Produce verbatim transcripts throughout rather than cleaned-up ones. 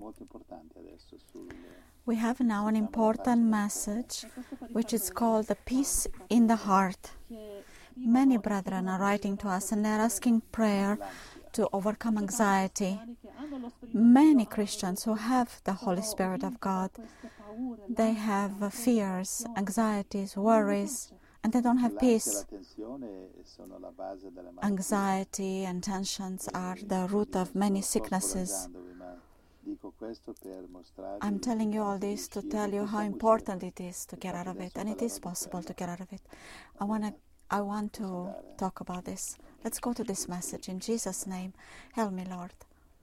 We have now an important message, which is called the peace in the heart. Many brethren are writing to us and they're asking prayer to overcome anxiety. Many Christians who have the Holy Spirit of God, they have uh, fears, anxieties, worries, and they don't have peace. Anxiety and tensions are the root of many sicknesses. I'm telling you all this to tell you how important it is to get out of it, and it is possible to get out of it. I want to I want to talk about this. Let's go to this message in Jesus' name. Help me, Lord.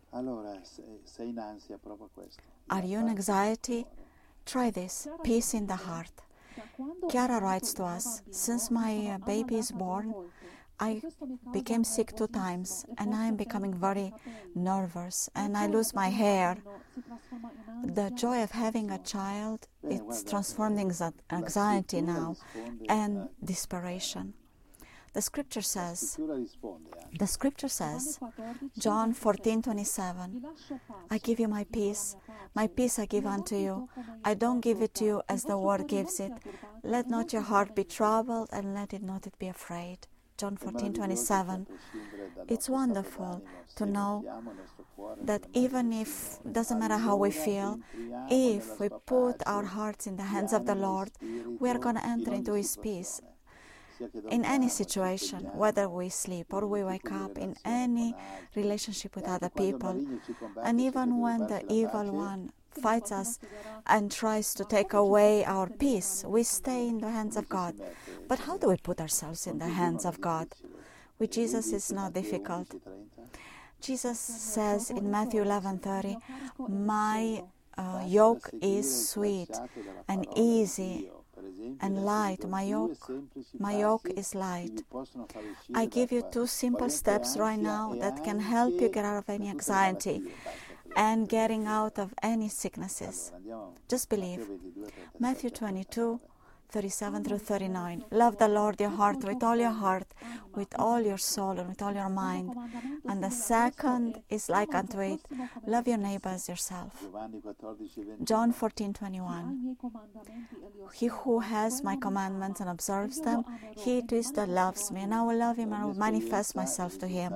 Are you in anxiety? Try this. Peace in the heart. Chiara writes to us, since my uh, baby is born, I became sick two times and I am becoming very nervous and I lose my hair. The joy of having a child, it's transformed in anxiety now and desperation. The scripture says, the scripture says, John fourteen twenty-seven, I give you my peace, my peace I give unto you. I don't give it to you as the world gives it. Let not your heart be troubled and let it not be afraid. John fourteen twenty-seven. It's wonderful to know that even if, doesn't matter how we feel, if we put our hearts in the hands of the Lord, we are going to enter into His peace. In any situation, whether we sleep or we wake up, in any relationship with other people, and even when the evil one fights us and tries to take away our peace, we stay in the hands of God. But how do we put ourselves in the hands of God? With Jesus, it's not difficult. Jesus says in Matthew eleven thirty, my uh, yoke is sweet and easy and light. My yoke, my yoke is light. I give you two simple steps right now that can help you get out of any anxiety and getting out of any sicknesses. Just believe. Matthew twenty-two, thirty-seven through thirty-nine. Love the Lord your heart with all your heart, with all your soul, and with all your mind. And the second is like unto it, love your neighbor as yourself. John fourteen twenty-one. He who has my commandments and observes them, he it is that loves me, and I will love him and I will manifest myself to him.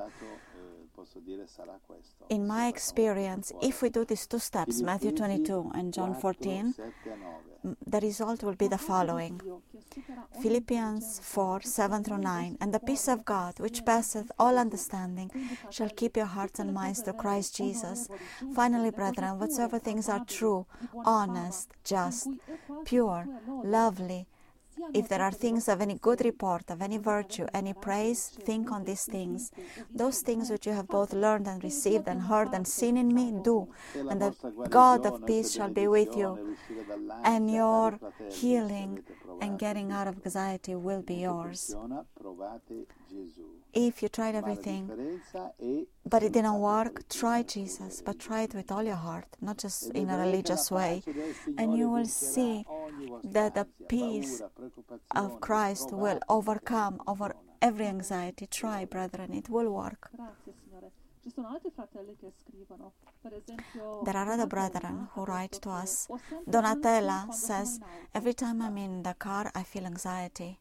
In my experience, if we do these two steps, Matthew twenty-two and John fourteen, the result will be the following. Philippians four, seven through nine. And the peace of God, which passeth all understanding, shall keep your hearts and minds through Christ Jesus. Finally, brethren, whatsoever things are true, honest, just, pure, lovely, if there are things of any good report, of any virtue, any praise, think on these things. Those things which you have both learned and received and heard and seen in me, do. And the God of peace shall be with you. And your healing and getting out of anxiety will be yours. If you tried everything, but it didn't work, try Jesus, but try it with all your heart, not just in a religious way. And you will see that the peace of Christ will overcome over every anxiety. Try, brethren, it will work. There are other brethren who write to us. Donatella says, every time I'm in the car, I feel anxiety.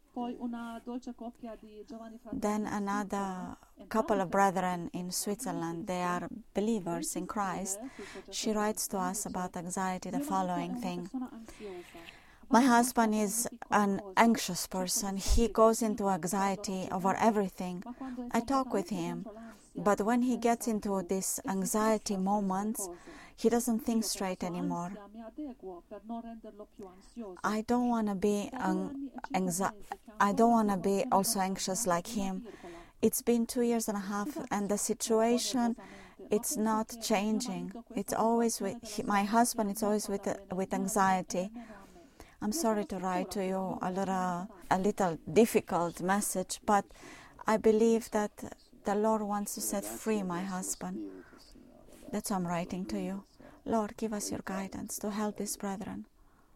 Then another couple of brethren in Switzerland, they are believers in Christ. She writes to us about anxiety the following thing. My husband is an anxious person. He goes into anxiety over everything. I talk with him, but when he gets into these anxiety moments, he doesn't think straight anymore. I don't want to be um, anxi- I don't want to be also anxious like him. It's been two years and a half, and the situation, it's not changing. It's always with he, my husband. It's always with uh, with anxiety. I'm sorry to write to you a little a little difficult message, but I believe that the Lord wants to set free my husband. That's why I'm writing to you. Lord, give us your guidance to help these brethren.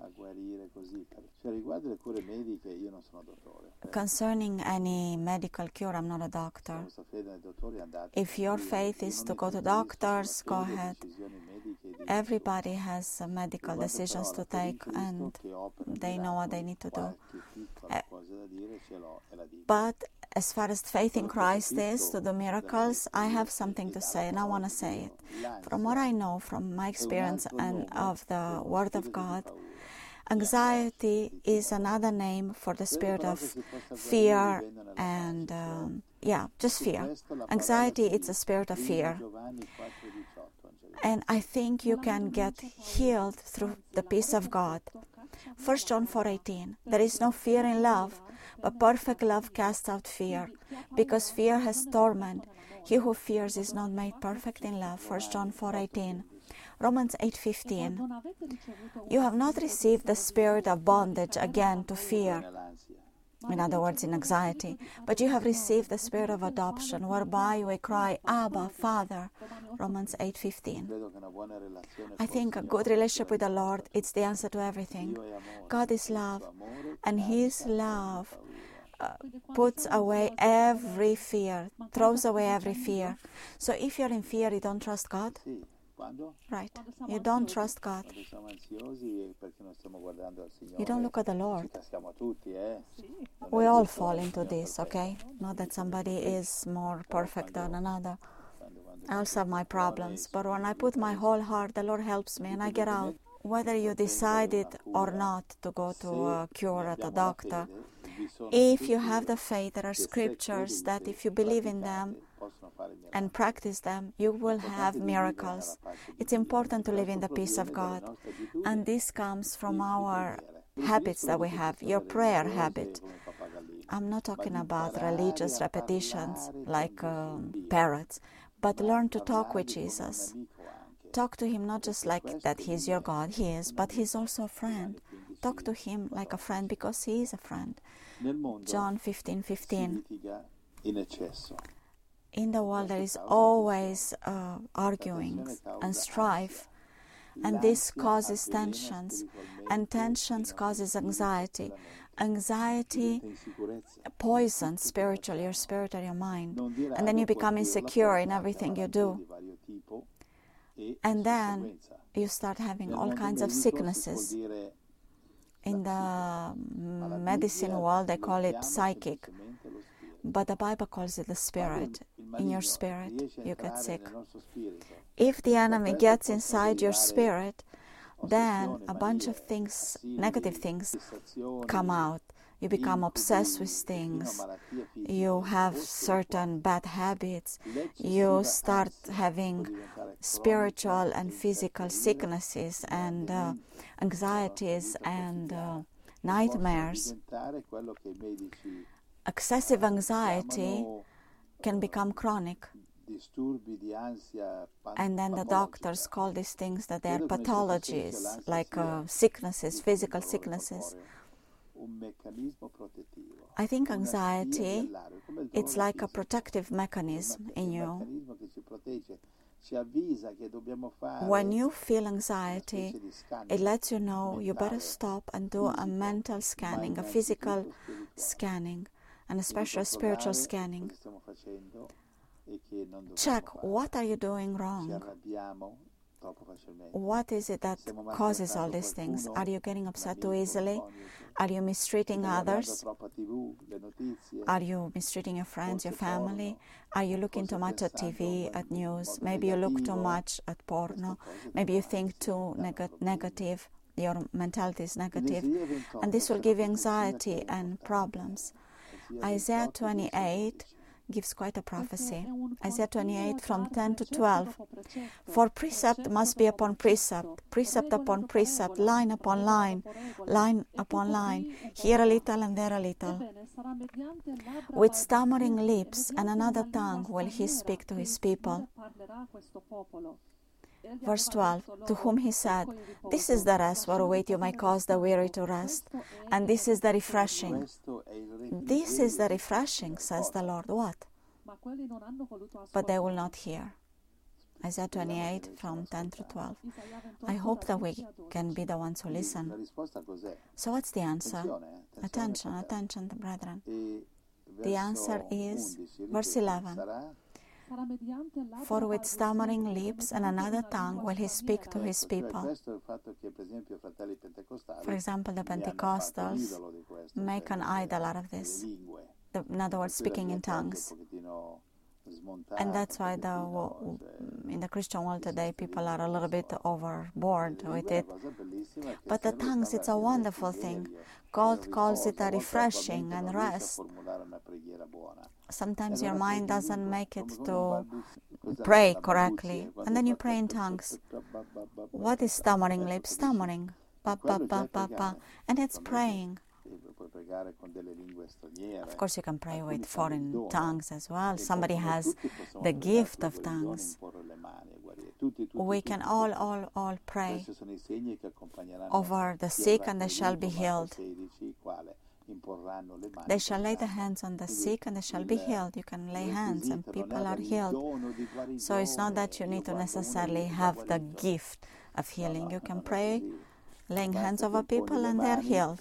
Concerning any medical cure, I'm not a doctor. If your faith is to go to doctors, go ahead. everybody has uh, medical decisions to take, and they know what they need to do. Uh, but as far as faith in Christ is to do miracles, I have something to say, and I want to say it. From what I know, from my experience and of the Word of God, anxiety is another name for the spirit of fear and, um, yeah, just fear. Anxiety, it's a spirit of fear. And I think you can get healed through the peace of God. First John four eighteen, there is no fear in love, but perfect love casts out fear, because fear has torment. He who fears is not made perfect in love. First John four eighteen. Romans eight fifteen. You have not received the spirit of bondage again to fear, in other words, in anxiety, but you have received the spirit of adoption, whereby we cry, Abba, Father. Romans eight fifteen. I think a good relationship with the Lord, it's the answer to everything. God is love, and His love uh, puts away every fear, throws away every fear. So if you're in fear, you don't trust God? Right. You don't trust God. You don't look at the Lord. We all fall into this, okay? Not that somebody is more perfect than another. I also have my problems, but when I put my whole heart, the Lord helps me and I get out. Whether you decided or not to go to a cure at a doctor, if you have the faith, there are scriptures that if you believe in them and practice them, you will have miracles. It's important to live in the peace of God. And this comes from our habits that we have, your prayer habit. I'm not talking about religious repetitions like um, parrots, but learn to talk with Jesus. Talk to Him not just like that He's your God, He is, but He's also a friend. Talk to Him like a friend because He is a friend. John fifteen fifteen. In the world there is always uh, arguing and strife, and this causes tensions, and tensions causes anxiety. Anxiety poisons spiritually your spirit or your mind, and then you become insecure in everything you do. And then you start having all kinds of sicknesses. In the medicine world, they call it psychic, but the Bible calls it the spirit. In your spirit, you get sick. If the enemy gets inside your spirit, then a bunch of things, negative things, come out. You become obsessed with things. You have certain bad habits. You start having spiritual and physical sicknesses and uh, anxieties and uh, nightmares. Excessive anxiety can become chronic. And then the doctors call these things that they are pathologies, like uh, sicknesses, physical sicknesses. I think anxiety, it's like a protective mechanism in you. When you feel anxiety, it lets you know you better stop and do a mental scanning, a physical scanning, and especially a spiritual scanning. Check, what are you doing wrong? What is it that causes all these things? Are you getting upset too easily? Are you mistreating others? Are you mistreating your friends, your family? Are you looking too much at T V, at news? Maybe you look too much at porno. Maybe you think too neg- negative. Your mentality is negative. And this will give you anxiety and problems. Isaiah twenty-eight gives quite a prophecy. Isaiah twenty-eight from ten to twelve. For precept must be upon precept, precept upon precept, line upon line, line upon line, here a little and there a little. With stammering lips and another tongue will he speak to his people. Verse twelve, to whom he said, this is the rest wherewith you may cause the weary to rest, and this is the refreshing. This is the refreshing, says the Lord. What? But they will not hear. Isaiah twenty-eight from ten to twelve. I hope that we can be the ones who listen. So what's the answer? Attention, attention, brethren. The answer is, verse eleven, For with stammering lips and another tongue will he speak to his people. For example, the Pentecostals make an idol out of this. The, in other words, speaking in tongues. And that's why the, in the Christian world today, people are a little bit overboard with it. But the tongues, it's a wonderful thing. God calls it a refreshing and rest. Sometimes your mind doesn't make it to pray correctly, and then you pray in tongues. What is stammering lips? Stammering. Pa, pa, pa, pa, pa. And it's praying. Of course, you can pray with foreign tongues as well. Somebody has the gift of tongues. We can all, all, all pray over the sick, and they shall be healed. They shall lay the hands on the sick, and they shall be healed. You can lay hands, and people are healed. So it's not that you need to necessarily have the gift of healing. You can pray laying hands over people, and they're healed.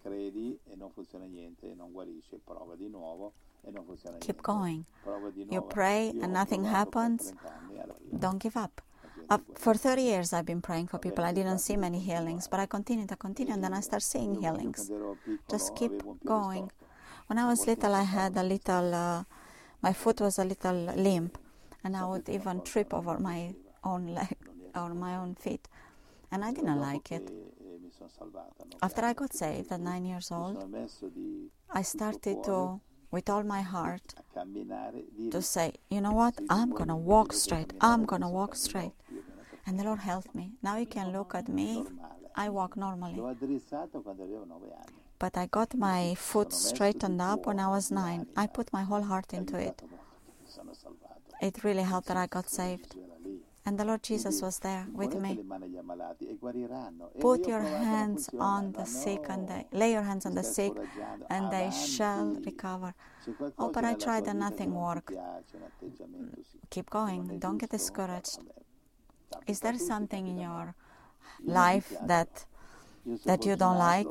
Keep going. You pray and nothing happens. Don't give up. Uh, for thirty years I've been praying for people. I didn't see many healings, but I continued to continue, and then I start seeing healings. Just keep going. When I was little, I had a little, uh, my foot was a little limp, and I would even trip over my own leg or my own feet, and I didn't like it. After I got saved at nine years old, I started to, with all my heart, to say, you know what, I'm going to walk straight, I'm going to walk straight. And the Lord helped me. Now you can look at me, I walk normally. But I got my foot straightened up when I was nine. I put my whole heart into it. It really helped that I got saved. And the Lord Jesus was there with me. Put your hands on the sick, and they, lay your hands on the sick, and they shall recover. Oh, but I tried and nothing worked. Keep going. Don't get discouraged. Is there something in your life that that you don't like?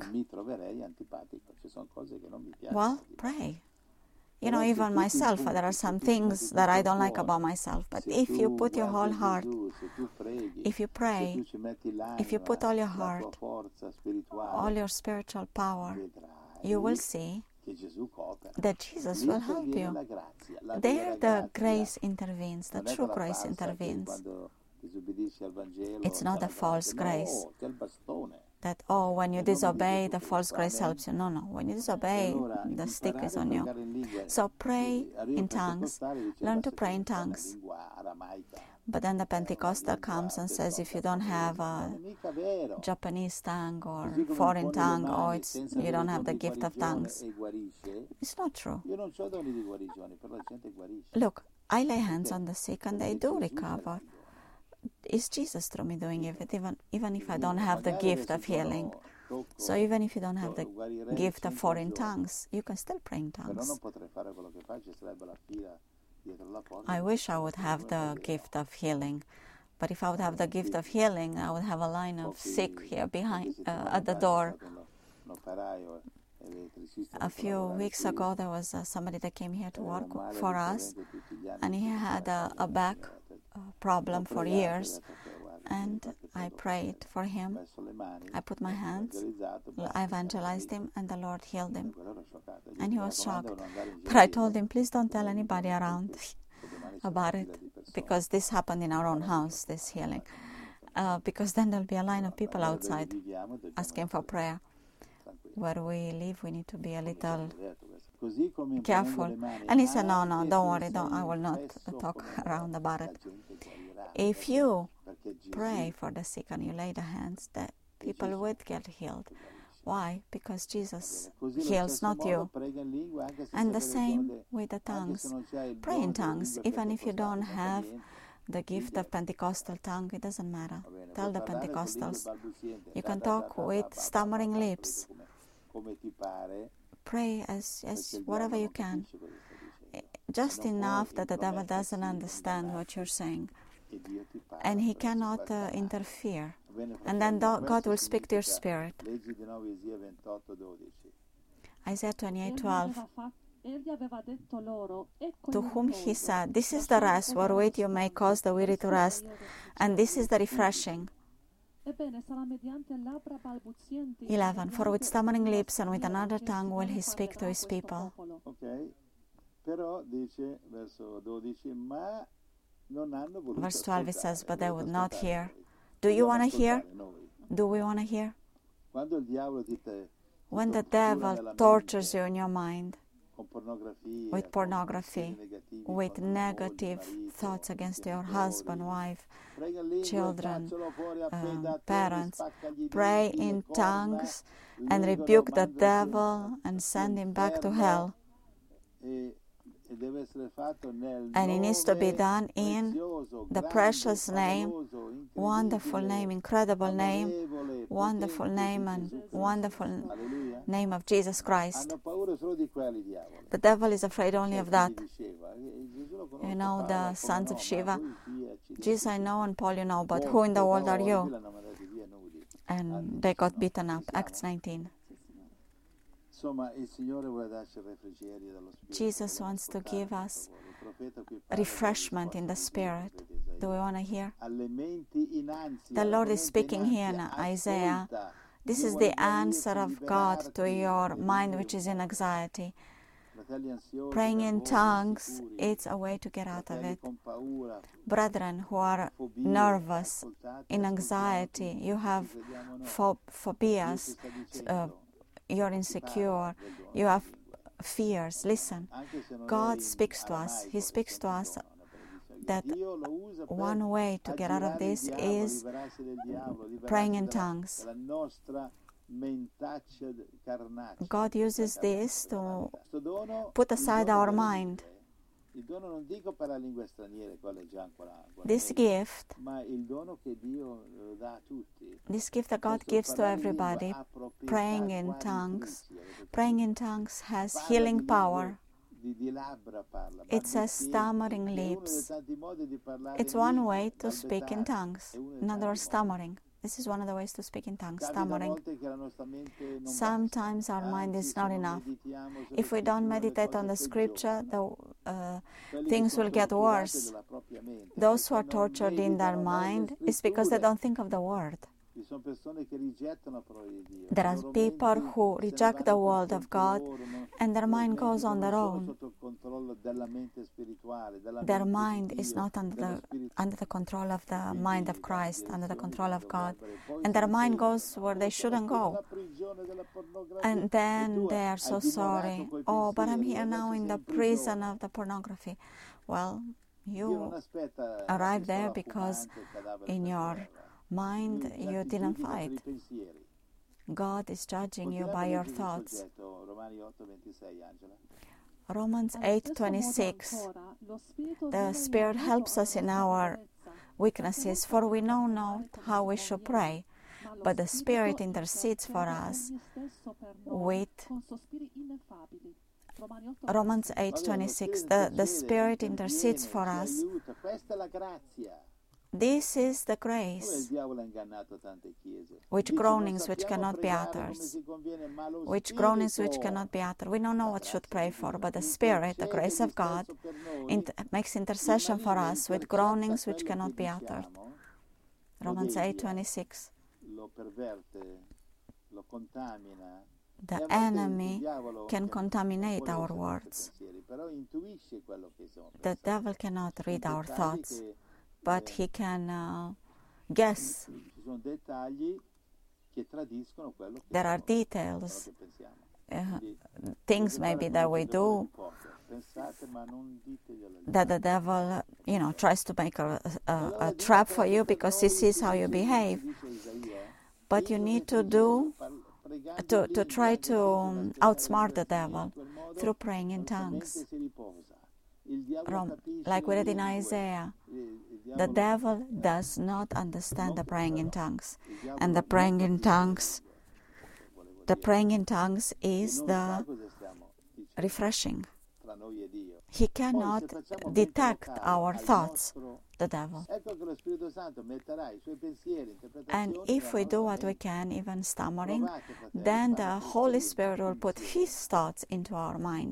Well, pray. You know, even myself, there are some things that I don't like about myself. But if you put your whole heart, if you pray, if you put all your heart, all your spiritual power, you will see that Jesus will help you. There the grace intervenes, the true grace intervenes. It's not a false grace. That, oh, when you disobey, the false grace helps you. No, no. When you disobey, the stick is on you. So pray in tongues. Learn to pray in tongues. But then the Pentecostal comes and says, if you don't have a Japanese tongue or foreign tongue, or it's, you don't have the gift of tongues. It's not true. Look, I lay hands on the sick and they do recover. It's Jesus through me doing it, even, even if I don't have the gift of healing. So even if you don't have the gift of foreign tongues, you can still pray in tongues. I wish I would have the gift of healing. But if I would have the gift of healing, I would have a line of sick here behind, uh, at the door. A few weeks ago, there was uh, somebody that came here to work for us, and he had a, a back uh, problem for years, and I prayed for him. I put my hands, I evangelized him, and the Lord healed him. And he was shocked. But I told him, please don't tell anybody around about it, because this happened in our own house, this healing. Uh, because then there'll be a line of people outside asking for prayer. Where we live, we need to be a little careful. And he said, no, no, don't worry, don't, I will not talk around about it. If you pray for the sick and you lay the hands, that people would get healed. Why? Because Jesus heals, not you. And the same with the tongues. Pray in tongues, even if you don't have the gift of Pentecostal tongue, it doesn't matter. Tell the Pentecostals. You can talk with stammering lips. Pray as, as whatever you can. Just enough that the devil doesn't understand what you're saying. And he cannot uh, interfere. And then God will speak to your spirit. Isaiah twenty-eight twelve. to whom he said, "This is the rest wherewith you may cause the weary to rest, and this is the refreshing." eleven. For with stammering lips and with another tongue will he speak to his people. Ok, però dice, verso dodici, ma non hanno voluto Verse twelve it says, but they would not ascoltare hear. noi. Do you want to Dobbiamo hear? ascoltare noi. Do we want to hear? Quando il diavolo ti te- When the tortura devil nella tortures mente, you in your mind con pornografia, with con pornography, pensieri negativi with contro la moglie, negative marito, thoughts against your genitori, husband, wife, prega in lingua, children, caccialo fuori um, appena te, parents, spaccagli i pray denti, le in corna, tongues and legalo, rebuke the mandalo devil and send him back to hell. E, e deve essere fatto nel And it needs to be nome done in prezioso, the grande, precious name, favoloso, wonderful incredibile, name, incredible name, amorevole, wonderful potente name, di and Gesù Cristo. wonderful Alleluia. name of Jesus Christ. Hanno paura solo di quelli, diavoli. The devil is afraid only of that. Certo, gli diceva, eh, Gesù lo conosco, You know, Paolo, the come sons no, of ma Shiva. voi chi accidenti Jesus I know and Paul you know, but Botte who in the world da are orbi you? l'hanno mandati via nudi. And they got beaten up. Ci siamo? Acts nineteen. Insomma, il Signore vuole darci refrigerio dallo Spirito. Jesus Dobbiamo wants to ascoltare, give per us favore. Il profeta qui parla refreshment in della the risposta Spirit. del profeta Do we Isaia. want to hear? Alle menti in ansia, The alla Lord tua is mente speaking in here in ansia, Isaiah. ascolta. This Dio is vuole the answer guarirti, of God to liberarti, your e mind vivere which un is in po'. anxiety. Fratelli ansiosi, Praying in nervosi, tongues, insicuri, it's a way to get out of fratelli it. con paura, Brethren who are fobie, nervous, ascoltate, in ascoltiamo anxiety, tutti, you tutti have crediamo noi. pho- Dio phobias, ci sta uh, dicendo, you're ti insecure, parla del dono you della have lingua. fears. Listen, Anche se non è God in speaks to us. aramaico, He che speaks to sempre us dono, però dice, that Dio lo usa per one way to get out of aggirare il this diavolo, is liberarsi del diavolo, liberarsi praying in della, tongues. della nostra mentaccia carnaccia. God uses this to Questo dono, put il aside dono our delle mind. lingue, il dono non dico per la lingua straniera, quella è già ancora, ancora This meglio, gift, ma il dono che Dio eh, dà a tutti. this gift that God Questo gives to parlare in lingua everybody, ha proprietà praying in tongues, guaritrici, avete praying in capito? tongues has Parla healing di power. lingue, Di, di labbra parla, It says balbettienti, stammering che è uno dei lips. tanti modi di parlare It's in one lingua, way to speak in balbettare, tongues. è uno dei In other tanti words, modi. stammering. This is one of the ways to speak in tongues, Capita a stammering. volte che la nostra mente non basta. Sometimes our mind Anzi, is se not non enough. meditiamo sulle If we don't scritture, le meditate on cose the scripture, peggiorano. the uh, Quelli che things sono will get torturati worse. dalla propria mente, Those who perché are non tortured in their meditano nelle mind is because they scritture. don't think of the word. Ci sono persone che rigettano la parola di Dio. There Le are loro people menti who se ne reject the vanno per word of conto God loro, non- and their le mind menti goes on non their sono own. sotto il controllo della mente spirituale, della Their mente mind di is Dio, not under dello the Spirito. under the control of the Quindi mind of vanno Christ, under the direzioni control che of non God. dovrebbero. Poi And their si mind sentono, goes no, where they io sono shouldn't qui go. nella prigione della pornografia And e then tu they are hai so dimorato sorry. coi Oh, but I'm pensieri e here now adesso in sei the in prison prigione. of the pornography. Well, Dio non you aspetta la arrived there pistola because fumante, il cadavere in per your terra. mind Lui, you ti didn't giudica per i fight. pensieri. God is judging you Continuiamo by a your leggere il thoughts. soggetto, Romani otto ventisei, Angela. Romans eight twenty-six. The Spirit helps us in our weaknesses, for we know not how we should pray, but the Spirit intercedes for us with Romans eight twenty-six. The, the Spirit intercedes for us. Questa è la grazia. This is the Dove il grace, diavolo ha ingannato tante chiese? which Dice, non groanings which sappiamo cannot be pregare come uttered, si conviene, ma lo which groanings which Spirito, cannot be uttered. We don't know la what should grazia pray di for, Dio, but the Spirit, the intercede grace of egli God, stesso per noi. int- makes Il intercession for maligno us with intercetta groanings which quello cannot che be uttered. diciamo, lo Romans eight devia, twenty-six. lo perverte, lo contamina. The E a volte enemy il diavolo can che contaminate non our vuole words. sapere i pensieri, però intuisce quello che stiamo The pensando. devil cannot Ci sono read our dettagli thoughts, che, but eh, he can uh, guess. ci sono dettagli che tradiscono quello che, There are quello details, che pensiamo. uh, Quindi, things dovete maybe fare that come we il giocatore do di poker. Pensate, ma non diteglielo agli that the altri. devil, you know, tries to make a, E a, allora a Dio trap for prende you per because he noi, sees ci how you dice, behave. ci dice Isaia, But you io need to refrigerio, do par- pregando to, in to lingua, try che to tutti um, masticare outsmart the lingua straniera, devil in quel modo through praying in la nostra mente tongues. si riposa. Il diavolo From, capisce like we le read in lingue. Isaiah, Il, il the diavolo devil does not understand non the praying in però. tongues. Il diavolo And the non praying in capisce le tongues, lingue. Volevo the dire. praying in tongues E is non the sa cosa stiamo dicendo refreshing. tra noi e Dio. He Poi cannot se facciamo detect pentolocare our al thoughts, nostro, the devil. ecco che lo Spirito Santo metterà i suoi pensieri, And interpretazioni if nella we do nostra what we mente. can, even stammering, Provate, fratelli, then fanno the Holy crescere Spirit will put pensieri. His thoughts into our mind.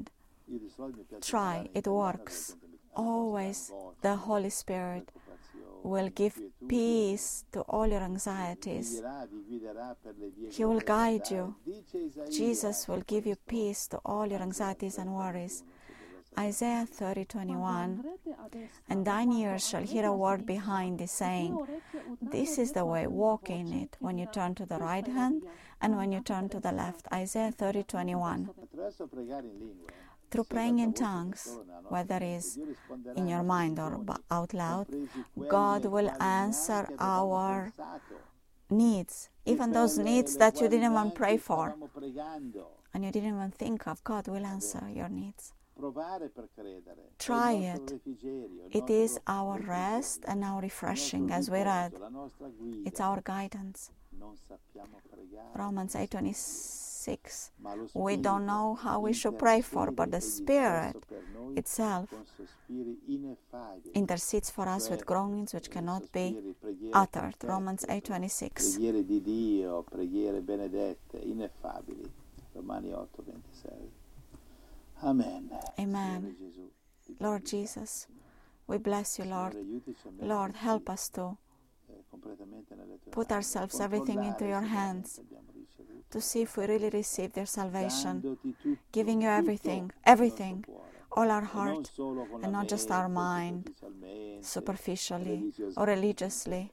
Try, it works. Always the Holy Spirit will give peace to all your anxieties. He will guide you. Jesus will give you peace to all your anxieties and worries. Isaiah thirty twenty-one, and thine ears shall hear a word behind thee, saying, this is the way, walk in it, when you turn to the right hand and when you turn to the left. Isaiah thirty twenty-one. Through praying in tongues, whether it is in your mind or out loud, God will answer our needs, even those needs that you didn't even pray for and you didn't even think of. God will answer your needs. Try it. It is our rest and our refreshing, as we read. It's our guidance. Romans eight twenty-six. We don't know how we should pray for, but the Spirit itself intercedes for us with groanings which cannot be uttered. Romans eight twenty-six. Preghiere di Dio, preghiere benedette, ineffabili. Romani otto ventisei. Amen. Amen. Lord Jesus, we bless you, Lord. Lord, help us to put ourselves, everything into your hands, to see if we really received your salvation, giving you everything, everything, all our heart, and not just our mind, superficially or religiously.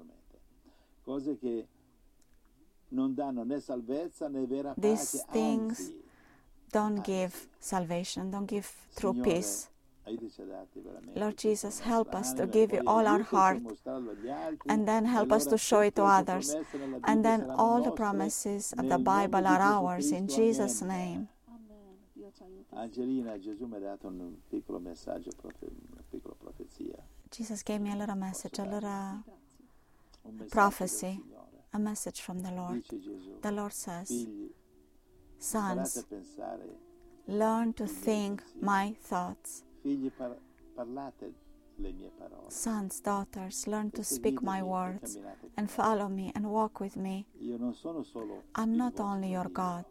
These things don't give salvation, don't give true peace. Lord Jesus, help us to give you all our heart, and then help us to show it to others. And then all the promises of the Bible are ours, in Jesus' name. Angelina, Gesù mi ha dato un piccolo messaggio, una piccola profezia. Jesus gave me a little message, a little prophecy, a message from the Lord. The Lord says, sons, learn to think my thoughts. Sons, daughters, learn to speak my words and follow me and walk with me. I'm not only your God,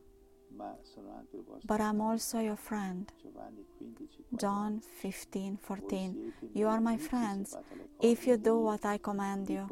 but I'm also your friend. John fifteen fourteen. You are my friends if you do what I command you.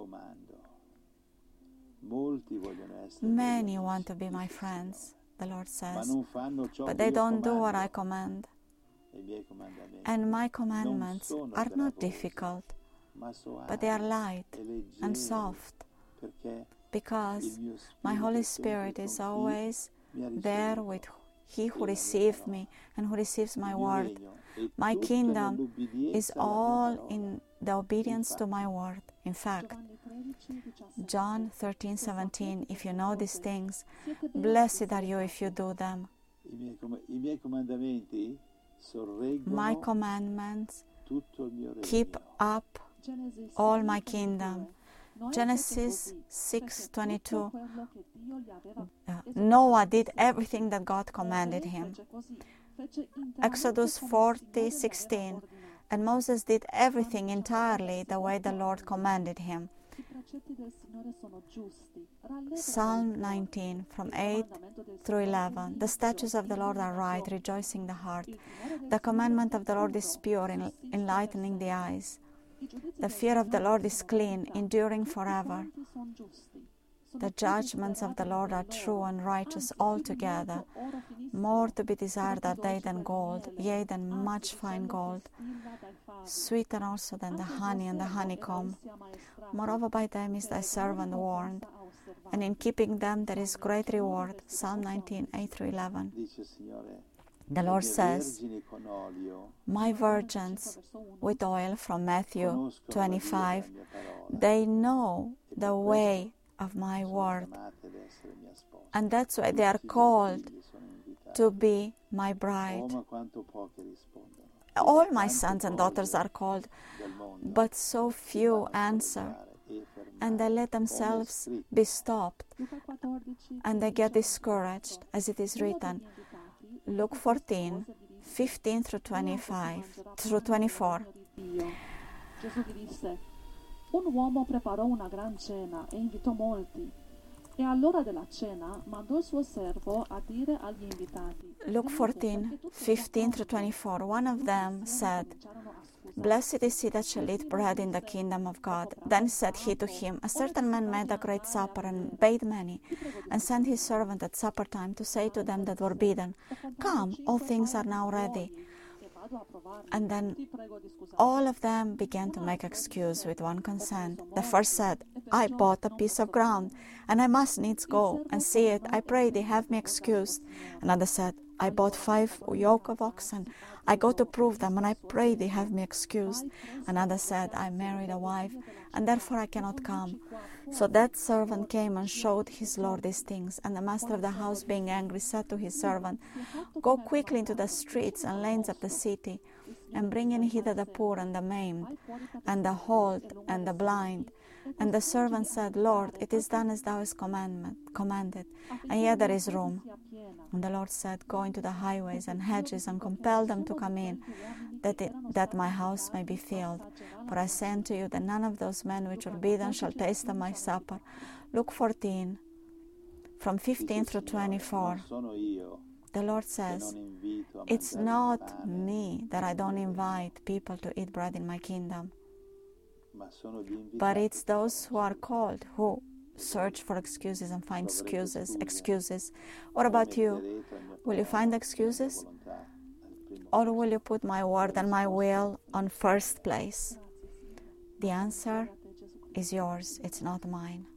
Many want to be my friends, the Lord says, but they don't do what I command. And my commandments are not difficult, but they are light and soft, because my Holy Spirit is always there with he who receives me and who receives my word. My kingdom is all in the obedience to my word. In fact, John thirteen seventeen, if you know these things, blessed are you if you do them. My commandments keep up all my kingdom. Genesis six twenty-two. Uh, Noah did everything that God commanded him. Exodus forty sixteen. And Moses did everything entirely the way the Lord commanded him. Psalm nineteen, from eight through eleven. The statutes of the Lord are right, rejoicing the heart. The commandment of the Lord is pure, enlightening the eyes. The fear of the Lord is clean, enduring forever. The judgments of the Lord are true and righteous altogether. More to be desired are they than gold, yea, than much fine gold. Sweeter also than the honey and the honeycomb. Moreover, by them is thy servant warned, and in keeping them there is great reward. Psalm nineteen, eight through eleven. The Lord says, my virgins with oil, from Matthew twenty-five, they know the way of my word, and that's why they are called to be my bride. All my sons and daughters are called, but so few answer, and they let themselves be stopped, and they get discouraged, as it is written. Luke fourteen, fifteen through twenty-five, through twenty-four. Gesù gli disse, un uomo preparò una gran cena e invitò molti. E all'ora della cena mandò il suo servo a dire agli invitati. Luke fourteen, fifteen through twenty-four. One of them said, "Blessed is he that shall eat bread in the kingdom of God." Then said he to him, "A certain man made a great supper, and bade many, and sent his servant at supper time to say to them that were bidden, Come, all things are now ready." And then all of them began to make excuse with one consent. The first said, "I bought a piece of ground, and I must needs go and see it. I pray thee, have me excused." Another said, "I bought five yoke of oxen. I go to prove them, and I pray thee, have me excused." Another said, "I married a wife, and therefore I cannot come." So that servant came and showed his lord these things. And the master of the house, being angry, said to his servant, "Go quickly into the streets and lanes of the city, and bring in hither the poor and the maimed, and the halt and the blind." And the servant said, "Lord, it is done as thou hast commanded, and yet there is room." And the Lord said, "Go into the highways and hedges, and compel them to come in, that it, that my house may be filled. For I say unto you that none of those men which were bidden shall taste of my supper." Luke fourteen, from fifteen through twenty-four. The Lord says, it's not me that I don't invite people to eat bread in my kingdom, but it's those who are called, who search for excuses and find excuses. Excuses. What about you? Will you find excuses? Or will you put my word and my will on first place? The answer is yours, it's not mine.